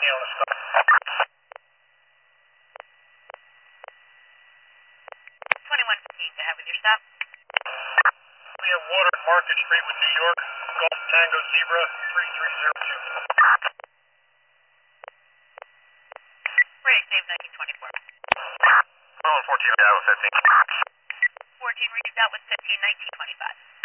on the stop. Go ahead with your stop. We have water at Market Street with New York. Golf Tango Zebra 3302. Ready, save 1924. Oh, 14, that was 15. 14 reads out with 15, 1925.